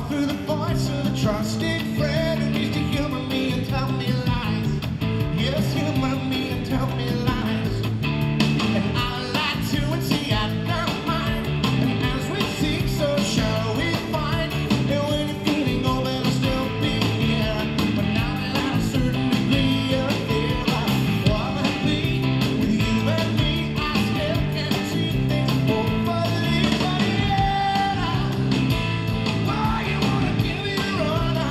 talk through the voice of a trusted friend who used to humor me and tell me lies. Yes, humor me and tell me lies. And I lied to and see I don't mind. And as we seek, so shall we find. And when you're feeling old, I'll still be here. But now that I'm a certain degree of fear, I wanna be with you and me. I still can't see things hopefully, but yeah. Why you wanna give me the run?